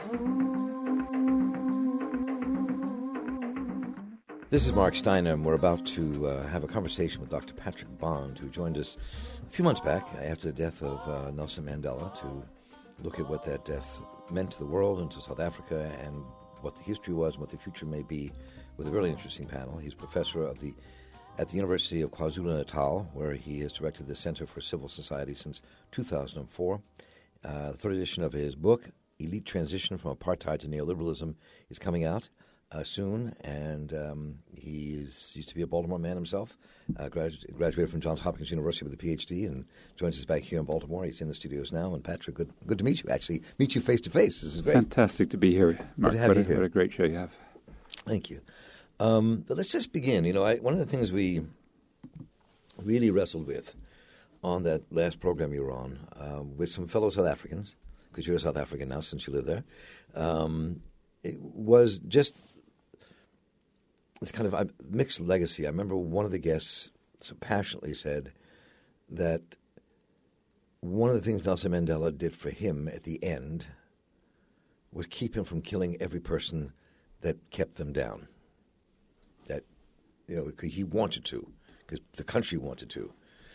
This is Mark Steiner, and we're about to have a conversation with Dr. Patrick Bond, who joined us a few months back after the death of Nelson Mandela to look at what that death meant to the world and to South Africa and what the history was and what the future may be, with a really interesting panel. He's professor at the University of KwaZulu-Natal, where he has directed the Center for Civil Society since 2004. The third edition of his book, Elite Transition from Apartheid to Neoliberalism, is coming out soon, and he used to be a Baltimore man himself, graduated from Johns Hopkins University with a PhD, and joins us back here in Baltimore. He's in the studios now. And Patrick, good to meet you, actually. Meet you face to face. This is great. Fantastic to be here, Mark. Good to have you here. What a great show you have. Thank you. But let's just begin. One of the things we really wrestled with on that last program you were on, with some fellow South Africans, because you're a South African now since you live there, it was just it's kind of a mixed legacy. I remember one of the guests so passionately said that one of the things Nelson Mandela did for him at the end was keep him from killing every person that kept them down. That, because he wanted to, because the country wanted to.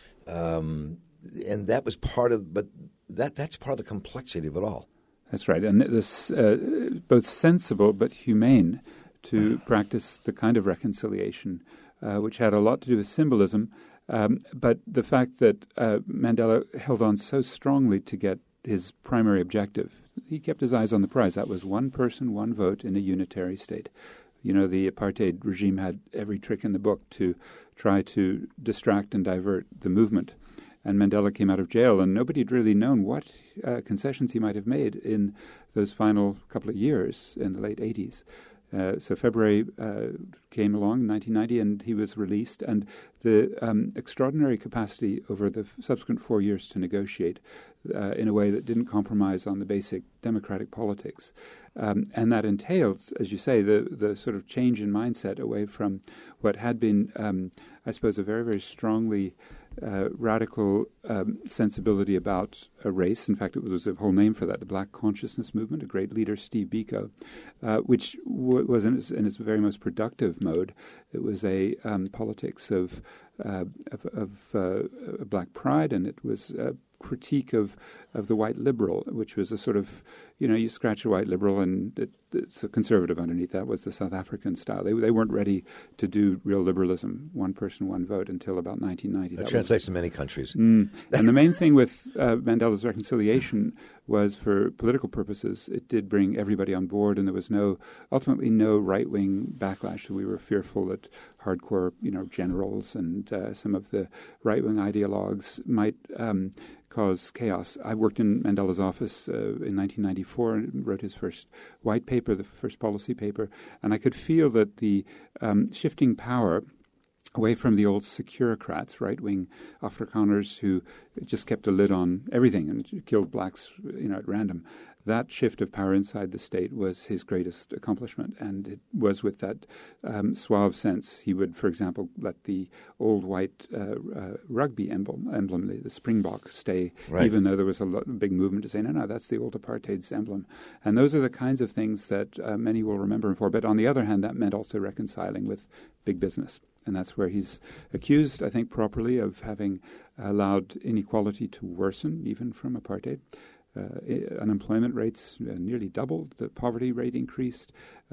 And that was that's part of the complexity of it all. That's right. And this both sensible but humane to practice the kind of reconciliation which had a lot to do with symbolism. But the fact that Mandela held on so strongly to get his primary objective, he kept his eyes on the prize. That was one person, one vote in a unitary state. The apartheid regime had every trick in the book to try to distract and divert the movement. And Mandela came out of jail, and nobody had really known what concessions he might have made in those final couple of years in the late 80s. So February came along in 1990, and he was released. And the extraordinary capacity over the subsequent 4 years to negotiate in a way that didn't compromise on the basic democratic politics. And that entails, as you say, the sort of change in mindset away from what had been, I suppose, a very, very strongly radical sensibility about a race. In fact, it was a whole name for that, the Black Consciousness Movement. A great leader, Steve Biko, which was in its very most productive mode. It was a politics of black pride, and it was a critique of the white liberal, which was a sort of, you scratch a white liberal and it's a conservative underneath. That was the South African style. They weren't ready to do real liberalism, one person, one vote, until about 1990. That translates to many countries. And the main thing with Mandela's reconciliation was, for political purposes, it did bring everybody on board, and there was ultimately no right-wing backlash. So we were fearful that hardcore, generals and some of the right-wing ideologues might cause chaos. I worked in Mandela's office in 1994 and wrote his first white paper, the first policy paper, and I could feel that the shifting power away from the old securocrats, right-wing Afrikaners who just kept a lid on everything and killed blacks, at random. That shift of power inside the state was his greatest accomplishment, and it was with that suave sense. He would, for example, let the old white rugby emblem, the Springbok, stay, right, even though there was a big movement to say, no, that's the old apartheid's emblem. And those are the kinds of things that many will remember him for. But on the other hand, that meant also reconciling with big business. And that's where he's accused, I think properly, of having allowed inequality to worsen, even from apartheid. Unemployment rates nearly doubled, the poverty rate increased,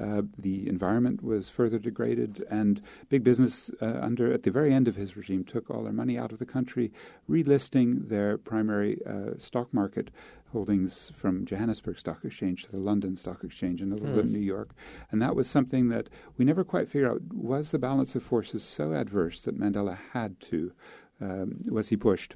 the environment was further degraded, and big business at the very end of his regime took all their money out of the country, relisting their primary stock market holdings from Johannesburg Stock Exchange to the London Stock Exchange and a little bit in New York. And that was something that we never quite figured out. Was the balance of forces so adverse that Mandela had to, was he pushed?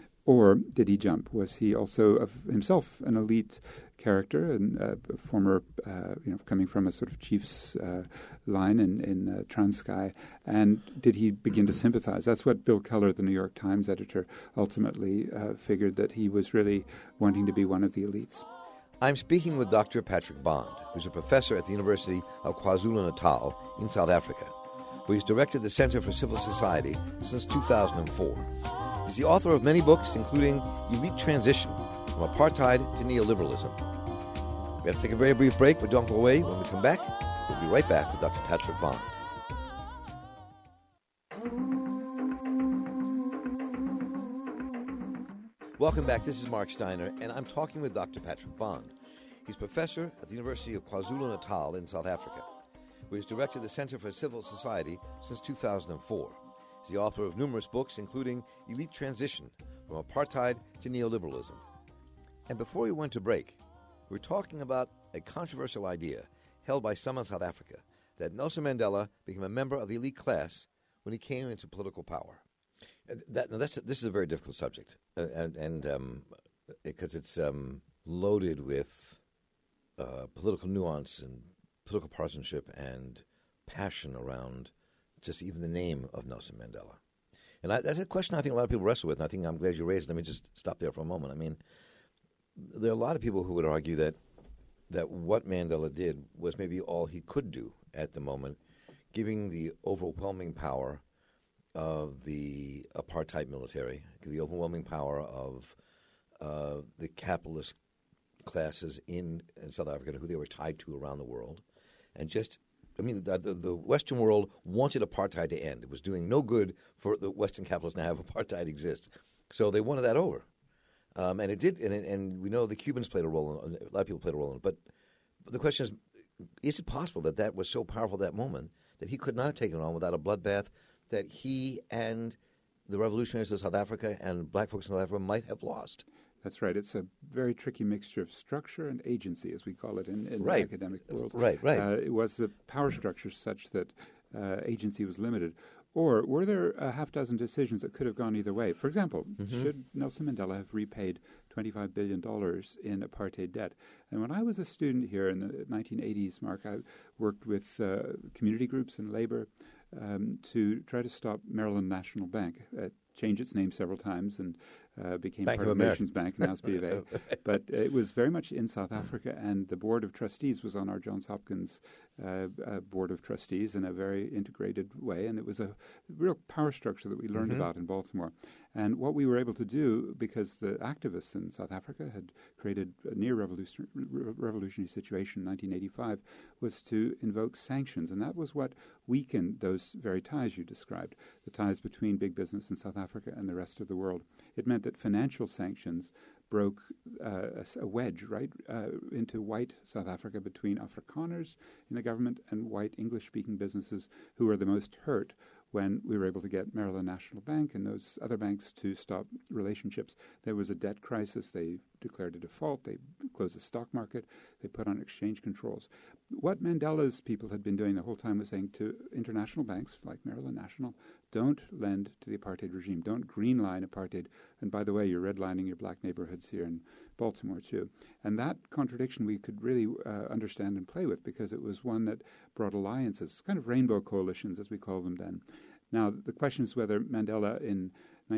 Or did he jump? Was he also himself an elite character and a former, coming from a sort of chief's line in Transkei? And did he begin to sympathize? That's what Bill Keller, the New York Times editor, ultimately figured, that he was really wanting to be one of the elites. I'm speaking with Dr. Patrick Bond, who's a professor at the University of KwaZulu-Natal in South Africa, where he's directed the Center for Civil Society since 2004. He's the author of many books, including Elite Transition, From Apartheid to Neoliberalism. We have to take a very brief break, but don't go away. When we come back, we'll be right back with Dr. Patrick Bond. Welcome back. This is Mark Steiner, and I'm talking with Dr. Patrick Bond. He's professor at the University of KwaZulu-Natal in South Africa, where he's directed the Center for Civil Society since 2004. He's the author of numerous books, including Elite Transition, From Apartheid to Neoliberalism. And before we went to break, we were talking about a controversial idea held by some in South Africa, that Nelson Mandela became a member of the elite class when he came into political power. This is a very difficult subject, because it's loaded with political nuance and political partisanship and passion around just even the name of Nelson Mandela. And that's a question I think a lot of people wrestle with, and I think I'm glad you raised it. Let me just stop there for a moment. I mean, there are a lot of people who would argue that what Mandela did was maybe all he could do at the moment, giving the overwhelming power of the apartheid military, the overwhelming power of the capitalist classes in South Africa, who they were tied to around the world. And just, I mean, the Western world wanted apartheid to end. It was doing no good for the Western capitalists now have apartheid exist. So they wanted that over. And it did, and we know the Cubans played a role in it. A lot of people played a role in it. But the question is it possible that was so powerful at that moment that he could not have taken it on without a bloodbath that he and the revolutionaries of South Africa and black folks in South Africa might have lost? That's right. It's a very tricky mixture of structure and agency, as we call it in the academic world. Right. It was the power structure such that agency was limited. Or were there a half dozen decisions that could have gone either way? For example, should Nelson Mandela have repaid $25 billion in apartheid debt? And when I was a student here in the 1980s, Mark, I worked with community groups and labor to try to stop Maryland National Bank. Changed its name several times and became Bank part of of Nations Bank, now it's B of A. But it was very much in South Africa, and the Board of Trustees was on our Johns Hopkins Board of Trustees in a very integrated way, and it was a real power structure that we learned about in Baltimore. And what we were able to do, because the activists in South Africa had created a near-revolutionary situation in 1985, was to invoke sanctions, and that was what weakened those very ties you described, the ties between big business in South Africa and the rest of the world. It meant that financial sanctions broke a wedge right into white South Africa between Afrikaners in the government and white English-speaking businesses who were the most hurt when we were able to get Maryland National Bank and those other banks to stop relationships. There was a debt crisis. They declared a default. They closed the stock market. They put on exchange controls. What Mandela's people had been doing the whole time was saying to international banks like Maryland National, don't lend to the apartheid regime. Don't green line apartheid. And by the way, you're redlining your black neighborhoods here in Baltimore too. And that contradiction we could really understand and play with, because it was one that brought alliances, kind of rainbow coalitions as we call them then. Now, the question is whether Mandela in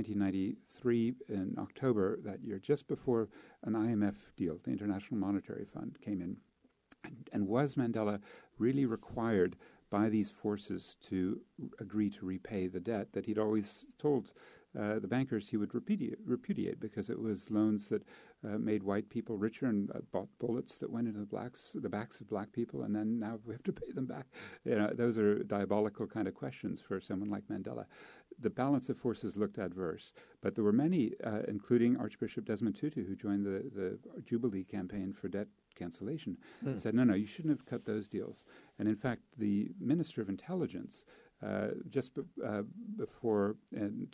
1993, in October that year, just before an IMF deal, the International Monetary Fund, came in, and was Mandela really required by these forces to agree to repay the debt that he'd always told the bankers he would repudiate because it was loans that made white people richer and bought bullets that went into the backs of black people, and then now we have to pay them back. Those are diabolical kind of questions for someone like Mandela. The balance of forces looked adverse, but there were many, including Archbishop Desmond Tutu, who joined the Jubilee campaign for debt cancellation, said, no, you shouldn't have cut those deals. And in fact, the Minister of Intelligence, just before in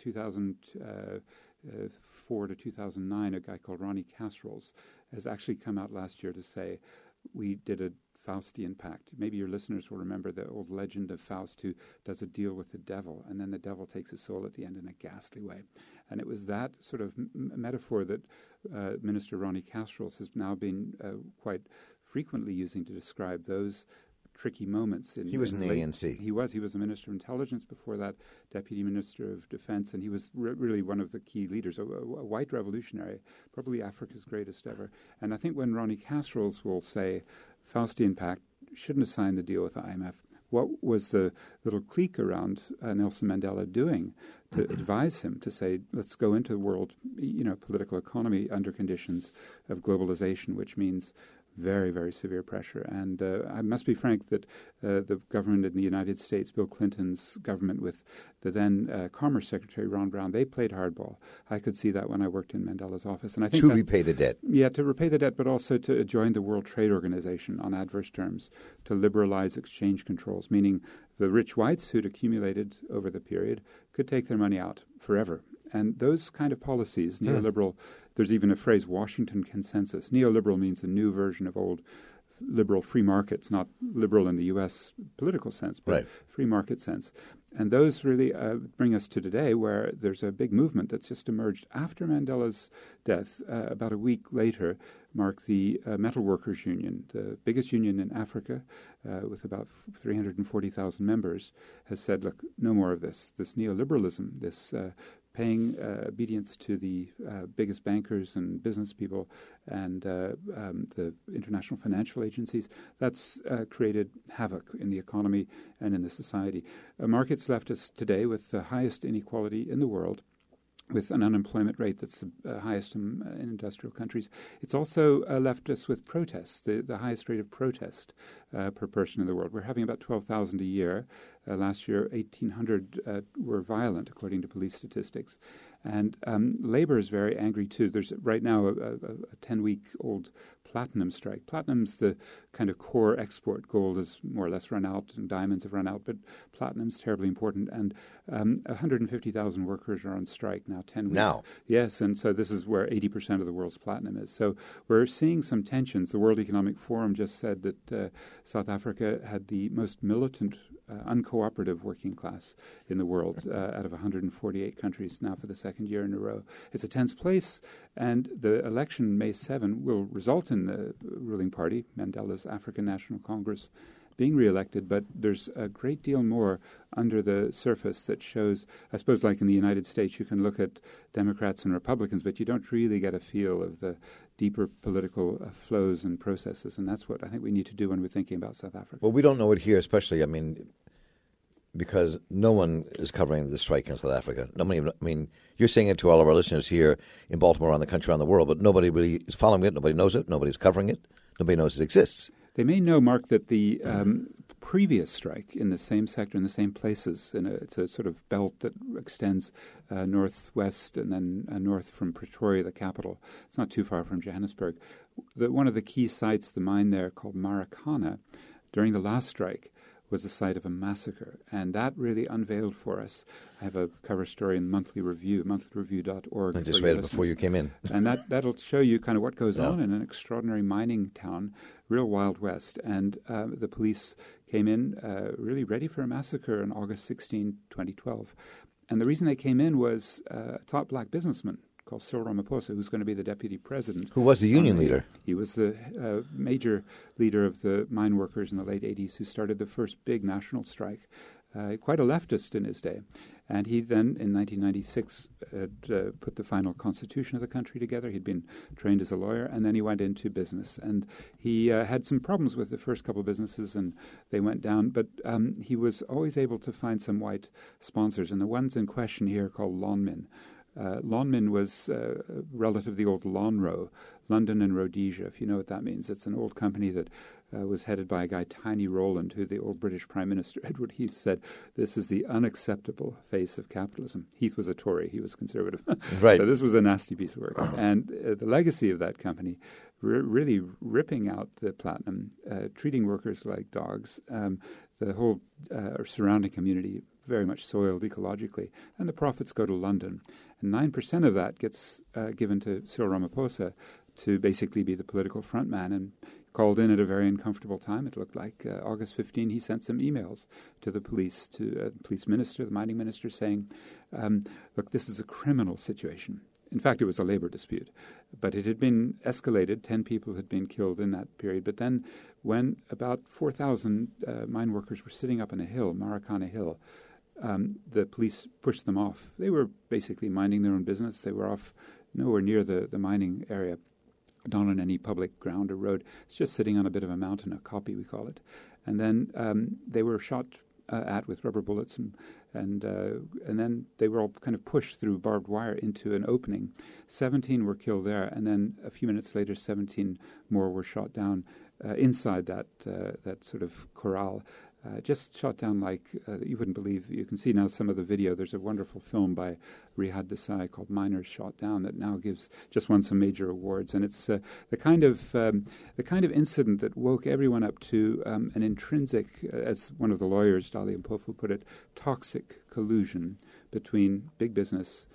2004 to 2009, a guy called Ronnie Kasrils has actually come out last year to say, we did a Faustian pact. Maybe your listeners will remember the old legend of Faust, who does a deal with the devil, and then the devil takes his soul at the end in a ghastly way. And it was that sort of metaphor that Minister Ronnie Kasrils has now been quite frequently using to describe those tricky moments. He was in the ANC. He was a Minister of Intelligence before that, Deputy Minister of Defense, and he was really one of the key leaders, a white revolutionary, probably Africa's greatest ever. And I think when Ronnie Kasrils will say, Faustian Pact, shouldn't have signed the deal with the IMF, what was the little clique around Nelson Mandela doing to advise him to say, let's go into the world, political economy under conditions of globalization, which means very, very severe pressure. And I must be frank that the government in the United States, Bill Clinton's government with the then Commerce Secretary Ron Brown, they played hardball. I could see that when I worked in Mandela's office. And I think to repay the debt. Yeah, to repay the debt, but also to join the World Trade Organization on adverse terms, to liberalize exchange controls, meaning the rich whites who'd accumulated over the period could take their money out forever. And those kind of policies, neoliberal, there's even a phrase, Washington consensus. Neoliberal means a new version of old liberal free markets, not liberal in the U.S. political sense, but free market sense. And those really bring us to today, where there's a big movement that's just emerged after Mandela's death. About a week later, marked the Metal Workers Union, the biggest union in Africa, with about 340,000 members, has said, look, no more of this neoliberalism, this paying obedience to the biggest bankers and business people and the international financial agencies. That's created havoc in the economy and in the society. Markets left us today with the highest inequality in the world, with an unemployment rate that's the highest in industrial countries. It's also left us with protests, the highest rate of protest per person in the world. We're having about 12,000 a year. Last year, 1,800 were violent, according to police statistics. And labor is very angry, too. There's right now a 10-week-old platinum strike. Platinum's the kind of core export. Gold has more or less run out, and diamonds have run out, but platinum's terribly important. And 150,000 workers are on strike now, 10 weeks. Now? Yes, and so this is where 80% of the world's platinum is. So we're seeing some tensions. The World Economic Forum just said that South Africa had the most militant, uncooperative working class in the world out of 148 countries now for the second year in a row. It's a tense place, and the election May 7 will result in the ruling party, Mandela's African National Congress, being reelected, but there's a great deal more under the surface that shows, I suppose like in the United States, you can look at Democrats and Republicans, but you don't really get a feel of the deeper political flows and processes, and that's what I think we need to do when we're thinking about South Africa. Well, we don't know it here, especially, I mean, because no one is covering the strike in South Africa. You're saying it to all of our listeners here in Baltimore, around the country, around the world, but nobody really is following it, nobody knows it, nobody's covering it, nobody knows it exists. They may know, Mark, that the previous strike in the same sector, in the same places, it's a sort of belt that extends northwest and then north from Pretoria, the capital. It's not too far from Johannesburg. One of the key sites, the mine there called Marikana, during the last strike, was the site of a massacre, and that really unveiled for us. I have a cover story in Monthly Review, monthly.review.org. I just read it before you came in. And that'll show you kind of what goes on in an extraordinary mining town, real Wild West. And the police came in really ready for a massacre on August 16, 2012. And the reason they came in was a top black businessman called Cyril Ramaphosa, who's going to be the deputy president. Who was the union leader? He was the major leader of the mine workers in the late 80s who started the first big national strike, quite a leftist in his day. And he then, in 1996, put the final constitution of the country together. He'd been trained as a lawyer, and then he went into business. And he had some problems with the first couple of businesses, and they went down. But he was always able to find some white sponsors, and the ones in question here are called Lonmin. Lonmin was relative to the old Lonrho, London and Rhodesia, if you know what that means. It's an old company that was headed by a guy, Tiny Rowland, who the old British Prime Minister, Edward Heath, said, this is the unacceptable face of capitalism. Heath was a Tory. He was conservative. Right. So this was a nasty piece of work. And the legacy of that company, really ripping out the platinum, treating workers like dogs, the whole surrounding community very much soiled ecologically, and the profits go to London. And 9% of that gets given to Cyril Ramaphosa to basically be the political front man, and called in at a very uncomfortable time. It looked like August 15, he sent some emails to the police, to the police minister, the mining minister, saying, look, this is a criminal situation. In fact, it was a labor dispute, but it had been escalated. 10 people had been killed in that period. But then when about 4,000 mine workers were sitting up on a hill, Marikana Hill, the police pushed them off. They were basically minding their own business. They were off nowhere near the mining area, not on any public ground or road. It's just sitting on a bit of a mountain, a kopje we call it. And then they were shot at with rubber bullets, and then they were all kind of pushed through barbed wire into an opening. 17 were killed there, and then a few minutes later, 17 more were shot down inside that sort of corral. Just shot down like you wouldn't believe. You can see now some of the video. There's a wonderful film by Rihad Desai called Miners Shot Down that now just won some major awards. And it's the kind of incident that woke everyone up to an intrinsic, as one of the lawyers, Dali Mpofu, put it, toxic collusion between big business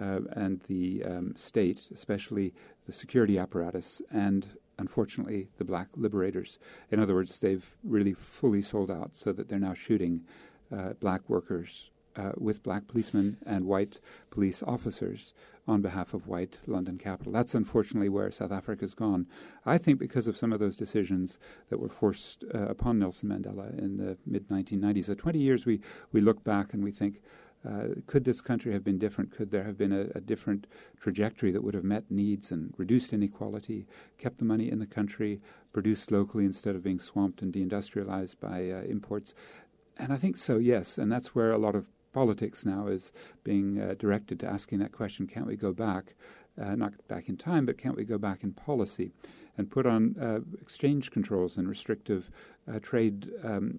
and the state, especially the security apparatus, and unfortunately, the black liberators. In other words, they've really fully sold out so that they're now shooting black workers with black policemen and white police officers on behalf of white London capital. That's unfortunately where South Africa's gone. I think because of some of those decisions that were forced upon Nelson Mandela in the mid-1990s. So 20 years we look back and we think, could this country have been different? Could there have been a different trajectory that would have met needs and reduced inequality, kept the money in the country, produced locally instead of being swamped and deindustrialized by imports? And I think so, yes. And that's where a lot of politics now is being directed to asking that question, can't we go back, not back in time, but can't we go back in policy and put on exchange controls and restrictive trade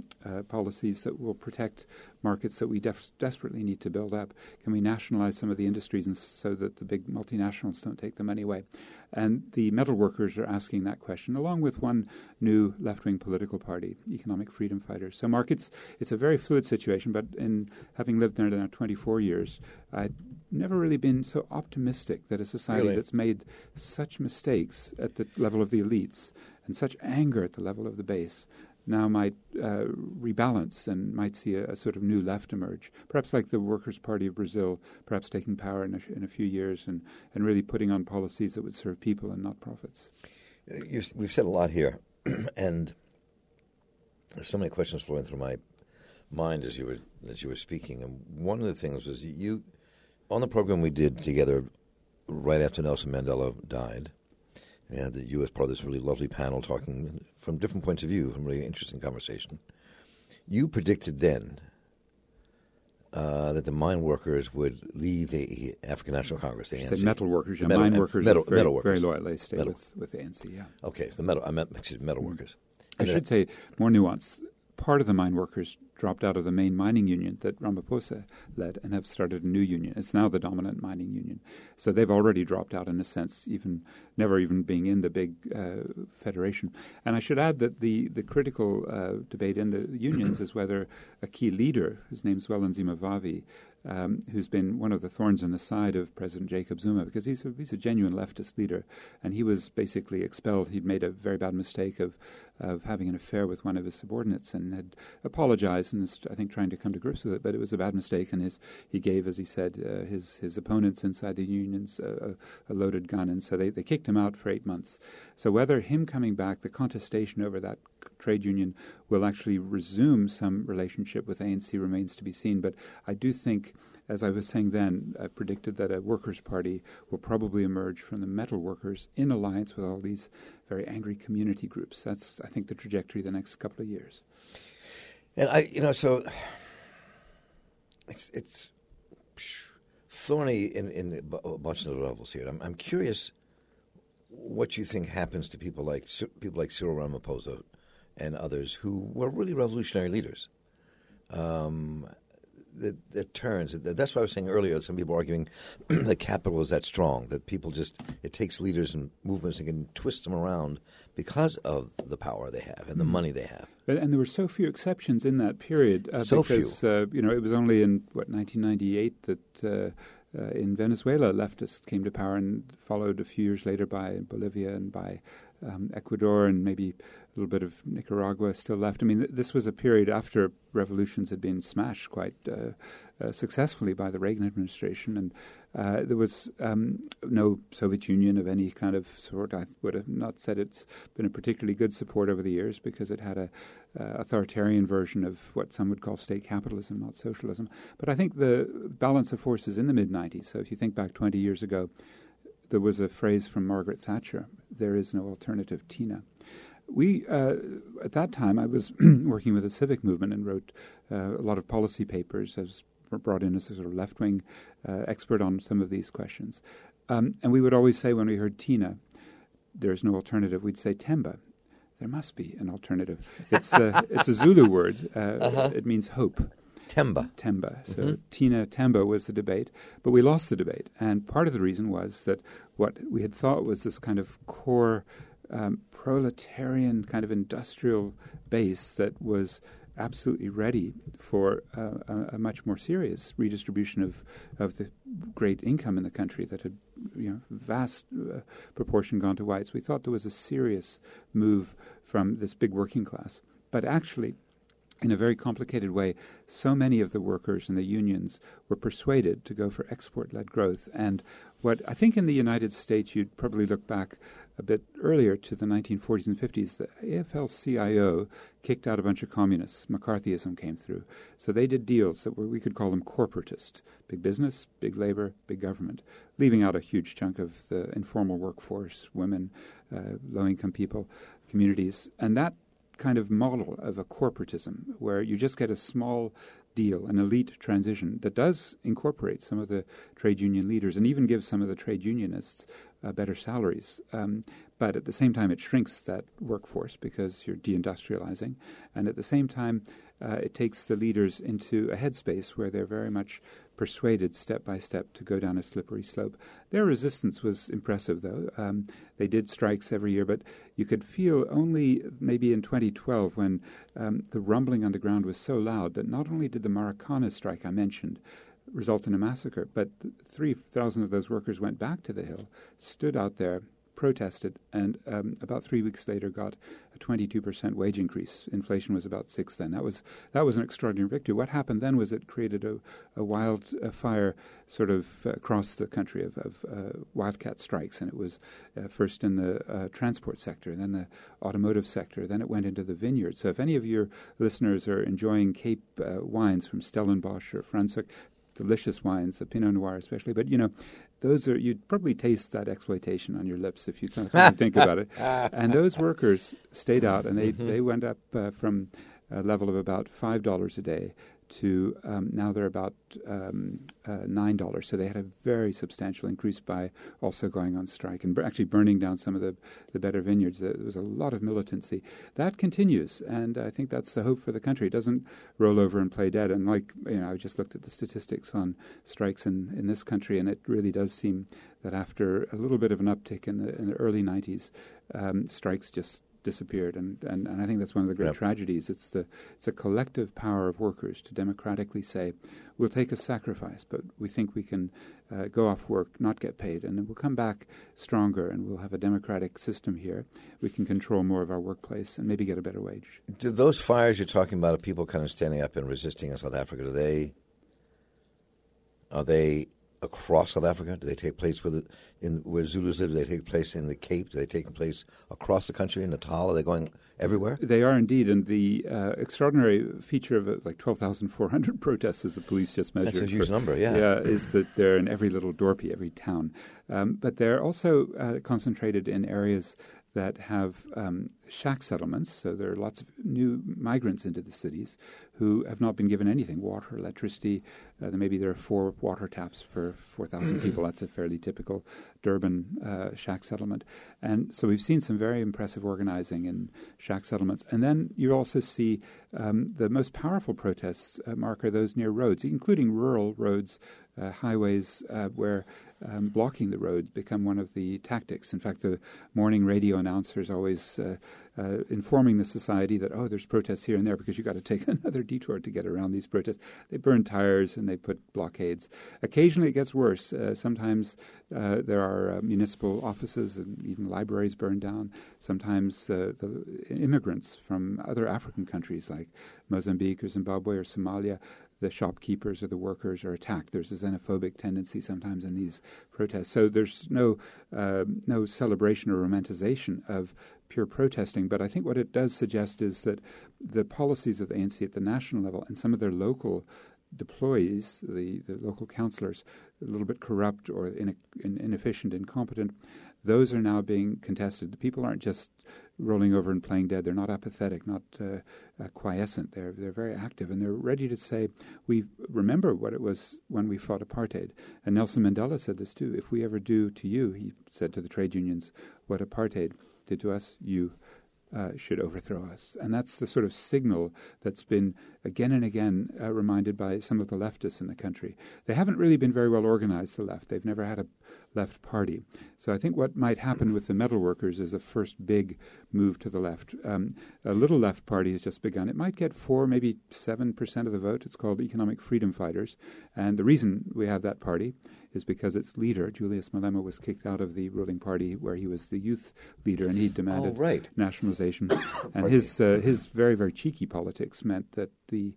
policies that will protect markets that we desperately need to build up? Can we nationalize some of the industries so that the big multinationals don't take the money away? And the metal workers are asking that question, along with one new left-wing political party, Economic Freedom Fighters. So, Mark, it's a very fluid situation, but in having lived there now 24 years, I've never really been so optimistic that a society that's made such mistakes at the level of the elites and such anger at the level of the base now might rebalance and might see a sort of new left emerge, perhaps like the Workers' Party of Brazil, perhaps taking power in a few years and really putting on policies that would serve people and not profits. We've said a lot here, and there's so many questions flowing through my mind as you were speaking. And one of the things was you, on the program we did together right after Nelson Mandela died, and you as part of this really lovely panel talking from different points of view, from really interesting conversation. You predicted then that the mine workers would leave the African National Congress, the ANC. Said metal workers, mine workers metal very workers. Very loyal. They stay with the ANC, yeah. Okay, so metal workers. I should say, more nuance, part of the mine workers dropped out of the main mining union that Ramaphosa led and have started a new union. It's now the dominant mining union. So they've already dropped out in a sense, never even being in the big federation. And I should add that the critical debate in the unions is whether a key leader, whose name's Zwelinzima Vavi, who's been one of the thorns in the side of President Jacob Zuma, because he's a genuine leftist leader, and he was basically expelled. He'd made a very bad mistake of having an affair with one of his subordinates and had apologized and is, I think, trying to come to grips with it, but it was a bad mistake, and he gave, as he said, his opponents inside the unions a loaded gun, and so they kicked him out for 8 months. So whether him coming back, the contestation over that trade union will actually resume some relationship with ANC remains to be seen. But I do think, as I was saying then, I predicted that a workers' party will probably emerge from the metal workers in alliance with all these very angry community groups. That's, I think, the trajectory the next couple of years. And so it's thorny in a bunch of levels here. I'm curious what you think happens to people like Cyril Ramaphosa and others who were really revolutionary leaders. That turns. That's what I was saying earlier. Some people arguing that capital is that strong, that people it takes leaders and movements and can twist them around because of the power they have and the money they have. And there were so few exceptions in that period. Because, it was only in, 1998 that in Venezuela leftists came to power, and followed a few years later by Bolivia and by Ecuador, and maybe a little bit of Nicaragua still left. I mean, this was a period after revolutions had been smashed quite successfully by the Reagan administration, and there was no Soviet Union of any kind of sort. I would have not said it's been a particularly good support over the years, because it had a authoritarian version of what some would call state capitalism, not socialism. But I think the balance of forces in the mid-90s, so if you think back 20 years ago, there was a phrase from Margaret Thatcher, "There is no alternative, Tina." We, at that time, I was working with the civic movement and wrote a lot of policy papers. I was brought in as a sort of left-wing expert on some of these questions. And we would always say when we heard Tina, there's no alternative, we'd say Temba. There must be an alternative. It's a Zulu word. It means hope. Temba. So Tina Temba was the debate, but we lost the debate. And part of the reason was that what we had thought was this kind of core proletarian kind of industrial base that was absolutely ready for a much more serious redistribution of the great income in the country that had, vast proportion gone to whites. We thought there was a serious move from this big working class. But actually, in a very complicated way, so many of the workers and the unions were persuaded to go for export-led growth. And what I think in the United States, you'd probably look back a bit earlier to the 1940s and 50s, the AFL-CIO kicked out a bunch of communists. McCarthyism came through. So they did deals that we could call them corporatist. Big business, big labor, big government, leaving out a huge chunk of the informal workforce, women, low-income people, communities. And that kind of model of a corporatism where you just get a small deal, an elite transition that does incorporate some of the trade union leaders and even gives some of the trade unionists better salaries. But at the same time, it shrinks that workforce because you're deindustrializing. And at the same time, it takes the leaders into a headspace where they're very much persuaded step by step to go down a slippery slope. Their resistance was impressive, though. They did strikes every year, but you could feel only maybe in 2012 when the rumbling on the ground was so loud that not only did the Marikana strike I mentioned result in a massacre, but 3,000 of those workers went back to the Hill, stood out there, protested, and about 3 weeks later got a 22% wage increase. Inflation was about 6% then. That was an extraordinary victory. What happened then was it created a wildfire sort of across the country of wildcat strikes, and it was first in the transport sector, then the automotive sector, then it went into the vineyard. So if any of your listeners are enjoying Cape wines from Stellenbosch or Franschhoek, delicious wines, the Pinot Noir especially, but those are, you'd probably taste that exploitation on your lips if you think about it. And those workers stayed out, and they went up from a level of about $5 a day to now they're about $9. So they had a very substantial increase by also going on strike and actually burning down some of the better vineyards. There was a lot of militancy. That continues, and I think that's the hope for the country. It doesn't roll over and play dead. And I just looked at the statistics on strikes in this country, and it really does seem that after a little bit of an uptick in the early 90s, strikes just disappeared, and I think that's one of the great tragedies. It's a collective power of workers to democratically say, we'll take a sacrifice, but we think we can go off work, not get paid, and then we'll come back stronger, and we'll have a democratic system here. We can control more of our workplace and maybe get a better wage. Do those fires you're talking about of people kind of standing up and resisting in South Africa, are they across South Africa? Do they take place where Zulus live? Do they take place in the Cape? Do they take place across the country in Natal? Are they going everywhere? They are indeed, and the extraordinary feature of 12,400 protests, as the police just measured. That's a huge number, yeah. Is that they're in every little dorpy, every town. But they're also concentrated in areas that have shack settlements. So there are lots of new migrants into the cities who have not been given anything, water, electricity. Maybe there are 4 water taps for 4,000 people. That's a fairly typical Durban shack settlement. And so we've seen some very impressive organizing in shack settlements. And then you also see the most powerful protests, Mark, are those near roads, including rural roads, highways where blocking the roads become one of the tactics. In fact, the morning radio announcers always informing the society that, there's protests here and there because you've got to take another detour to get around these protests. They burn tires and they put blockades. Occasionally it gets worse. Sometimes there are municipal offices and even libraries burned down. Sometimes the immigrants from other African countries like Mozambique or Zimbabwe or Somalia, the shopkeepers or the workers are attacked. There's a xenophobic tendency sometimes in these protests. So there's no celebration or romanticization of pure protesting. But I think what it does suggest is that the policies of the ANC at the national level and some of their local deployees, the local councillors, a little bit corrupt or inefficient, incompetent, those are now being contested. The people aren't just rolling over and playing dead. They're not apathetic, not quiescent. They're very active, and they're ready to say, we remember what it was when we fought apartheid. And Nelson Mandela said this too. If we ever do to you, he said to the trade unions, what apartheid did to us, you should overthrow us. And that's the sort of signal that's been again and again reminded by some of the leftists in the country. They haven't really been very well organized, the left. They've never had a left party. So I think what might happen with the metal workers is a first big move to the left. A little left party has just begun. It might get 4, maybe 7% of the vote. It's called Economic Freedom Fighters. And the reason we have that party is because its leader, Julius Malema, was kicked out of the ruling party where he was the youth leader, and he demanded nationalization. And his very, very cheeky politics meant that the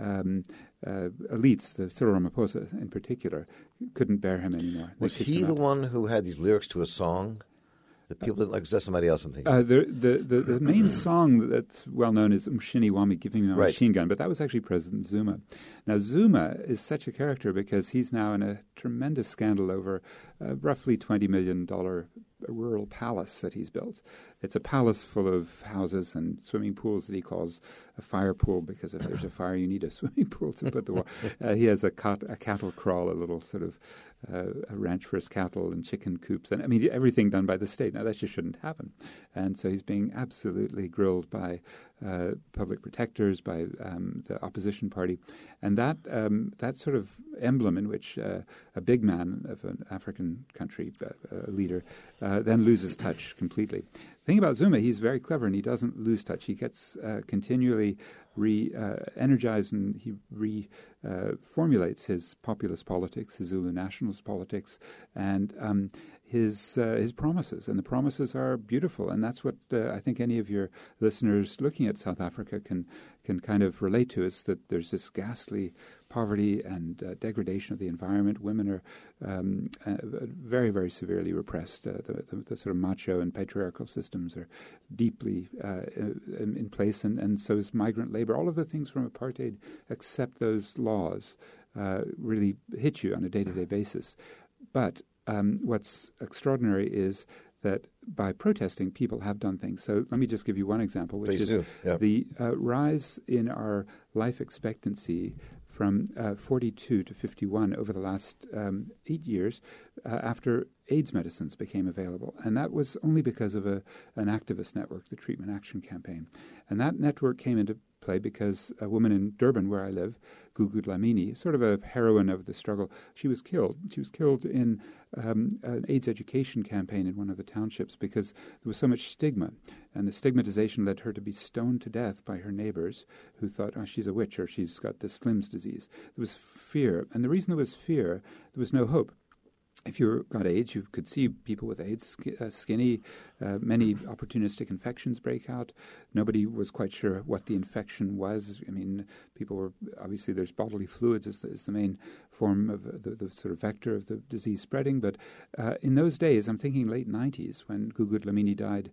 elites, the Cyril Ramaphosa in particular, couldn't bear him anymore. Was he the one who had these lyrics to a song? The people didn't like, is that somebody else I'm thinking? The main song that's well known is Mshini Wami, Giving Me My Machine Gun, but that was actually President Zuma. Now, Zuma is such a character because he's now in a tremendous scandal over a roughly $20 million rural palace that he's built. It's a palace full of houses and swimming pools that he calls a fire pool, because if there's a fire, you need a swimming pool to put the water. He has a cattle kraal, a little sort of a ranch for his cattle and chicken coops, and I mean everything done by the state. Now that just shouldn't happen, and so he's being absolutely grilled by public protectors, by the opposition party, and that sort of emblem in which a big man of an African country, a leader, then loses touch completely. The thing about Zuma, he's very clever and he doesn't lose touch. He gets continually energized, and he reformulates his populist politics, his Zulu nationalist politics, and his promises. And the promises are beautiful, and that's what I think any of your listeners looking at South Africa can kind of relate to, is that there's this ghastly poverty and degradation of the environment. Women are very, very severely repressed. The sort of macho and patriarchal systems are deeply in place, and so is migrant labor. All of the things from apartheid, except those laws, really hit you on a day-to-day basis. But what's extraordinary is that by protesting, people have done things. So let me just give you one example, which is the rise in our life expectancy from 42 to 51 over the last 8 years after AIDS medicines became available. And that was only because of an activist network, the Treatment Action Campaign. And that network came into play because a woman in Durban, where I live, Gugu Dlamini, sort of a heroine of the struggle, she was killed. She was killed in an AIDS education campaign in one of the townships because there was so much stigma. And the stigmatization led her to be stoned to death by her neighbors who thought, oh, she's a witch or she's got the Slim's disease. There was fear. And the reason there was fear, there was no hope. If you got AIDS, you could see people with AIDS skinny. Many opportunistic infections break out. Nobody was quite sure what the infection was. I mean, people were obviously there's bodily fluids is the main form of the sort of vector of the disease spreading. But in those days, I'm thinking late 90s when Gugu Dlamini died,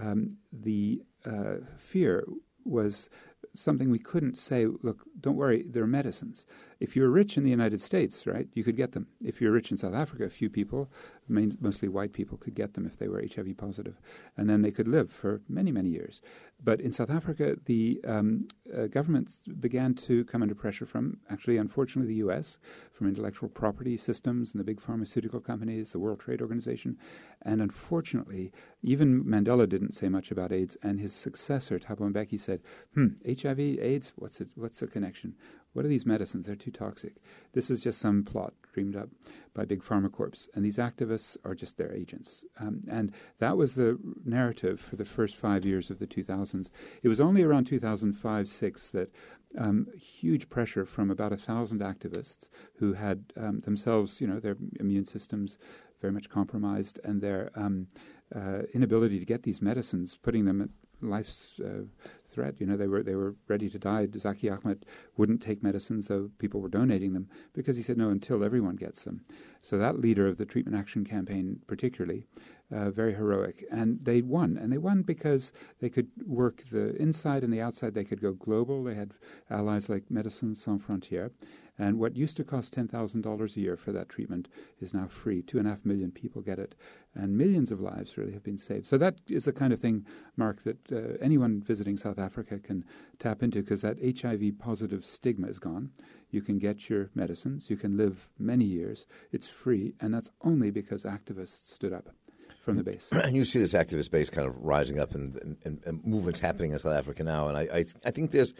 the fear was something we couldn't say, look, don't worry, there are medicines. If you're rich in the United States, right, you could get them. If you're rich in South Africa, a few people, mostly white people, could get them if they were HIV positive. And then they could live for many, many years. But in South Africa, the government began to come under pressure from, actually, unfortunately, the U.S., from intellectual property systems and the big pharmaceutical companies, the World Trade Organization. And unfortunately, even Mandela didn't say much about AIDS, and his successor, Thabo Mbeki, said, HIV, AIDS, what's the connection? What are these medicines? They're too toxic. This is just some plot dreamed up by big pharma corps, and these activists are just their agents. And that was the narrative for the first 5 years of the 2000s. It was only around 2005-06 that huge pressure from about 1,000 activists who had themselves, their immune systems very much compromised, and their inability to get these medicines, putting them at life's threat. They were ready to die. Zaki Ahmed wouldn't take medicine, so people were donating them because he said no until everyone gets them. So that leader of the Treatment Action Campaign particularly very heroic. And they won. And they won because they could work the inside and the outside. They could go global. They had allies like Médecins Sans Frontières. And what used to cost $10,000 a year for that treatment is now free. 2.5 million people get it. And millions of lives really have been saved. So that is the kind of thing, Mark, that anyone visiting South Africa can tap into, because that HIV-positive stigma is gone. You can get your medicines. You can live many years. It's free. And that's only because activists stood up from the base. And you see this activist base kind of rising up and movements happening in South Africa now. And I think there's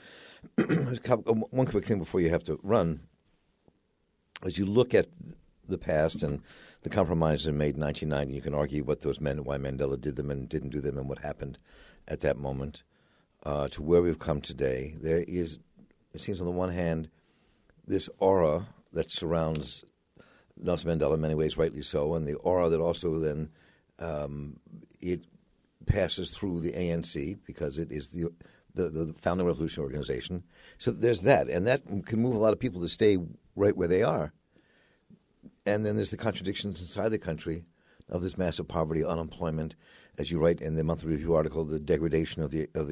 one quick thing before you have to run. As you look at the past and the compromises made in 1990, you can argue what those men, why Mandela did them and didn't do them, and what happened at that moment, to where we've come today. There is, it seems on the one hand, this aura that surrounds Nelson Mandela in many ways, rightly so, and the aura that also then it passes through the ANC because it is the founding revolution organization. So there's that, and that can move a lot of people to stay right where they are. And then there's the contradictions inside the country of this massive poverty, unemployment, as you write in the monthly review article, the degradation of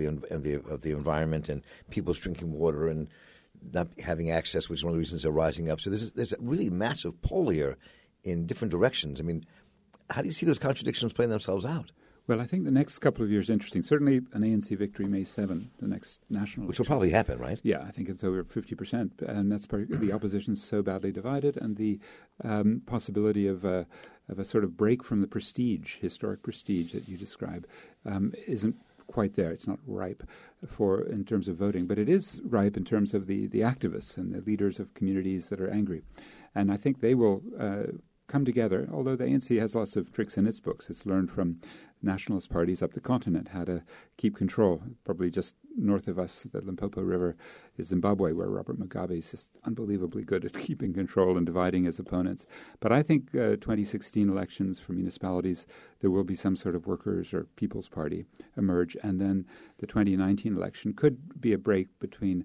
the environment and people's drinking water and not having access, which is one of the reasons they're rising up. So there's a really massive pull here in different directions. I mean, how do you see those contradictions playing themselves out? Well, I think the next couple of years are interesting. Certainly an ANC victory May 7, the next national election. Which will probably happen, right? Yeah, I think it's over 50%. And that's the opposition's so badly divided, and the possibility of a sort of break from the prestige, historic prestige that you describe, isn't quite there. It's not ripe in terms of voting, but it is ripe in terms of the activists and the leaders of communities that are angry. And I think they will come together, although the ANC has lots of tricks in its books. It's learned from nationalist parties up the continent how to keep control. Probably just north of us, the Limpopo River is Zimbabwe, where Robert Mugabe is just unbelievably good at keeping control and dividing his opponents. But I think 2016 elections for municipalities, there will be some sort of workers' or people's party emerge. And then the 2019 election could be a break between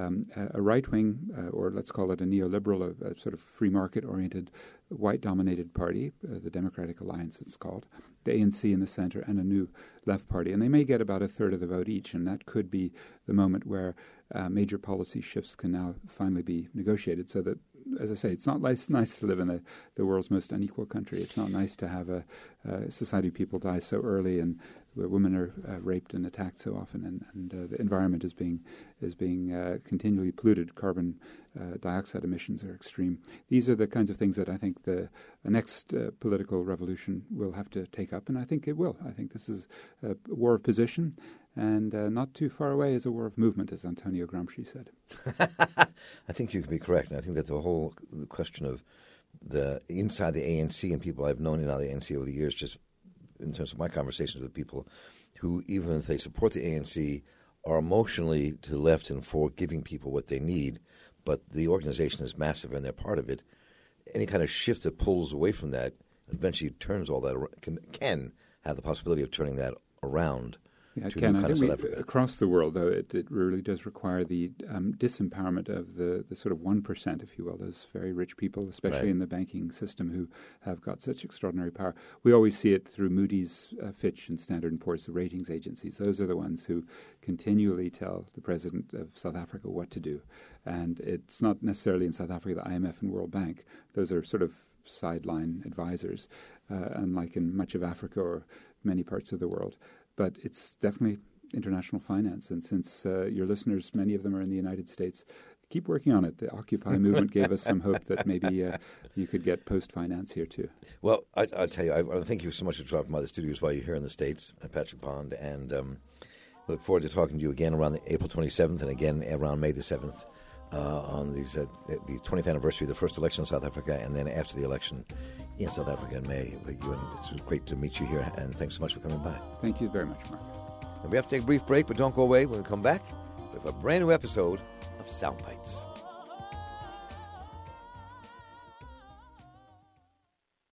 a right-wing, or let's call it a neoliberal, a sort of free market-oriented, white-dominated party, the Democratic Alliance it's called, the ANC in the center, and a new left party. And they may get about a third of the vote each, and that could be the moment where major policy shifts can now finally be negotiated, so that, as I say, it's not nice to live in the world's most unequal country. It's not nice to have a society where people die so early and where women are raped and attacked so often, and the environment is being continually polluted. Carbon dioxide emissions are extreme. These are the kinds of things that I think the next political revolution will have to take up, and I think it will. I think this is a war of position, and not too far away is a war of movement, as Antonio Gramsci said. I think you can be correct. I think that the question of the inside the ANC and people I've known in the ANC over the years, just in terms of my conversations with people who, even if they support the ANC, are emotionally to the left and for giving people what they need, but the organization is massive and they're part of it. Any kind of shift that pulls away from that eventually turns all that can have the possibility of turning that around. Yeah, it can. I think across the world, though, it really does require the disempowerment of the sort of 1%, if you will, those very rich people, especially in the banking system, who have got such extraordinary power. We always see it through Moody's, Fitch, and Standard & Poor's, the ratings agencies. Those are the ones who continually tell the president of South Africa what to do. And it's not necessarily in South Africa the IMF and World Bank. Those are sort of sideline advisors, unlike in much of Africa or many parts of the world. But it's definitely international finance. And since your listeners, many of them are in the United States, keep working on it. The Occupy movement gave us some hope that maybe you could get post-finance here too. Well, I'll tell you, I thank you so much for dropping by the studios while you're here in the States, Patrick Bond. And look forward to talking to you again around April 27th and again around May the 7th on the 20th anniversary of the first election in South Africa, and then after the election in South Africa in May. It was great to meet you here, and thanks so much for coming by. Thank you very much, Mark. And we have to take a brief break, but don't go away. When we come back, we have a brand new episode of Soundbites.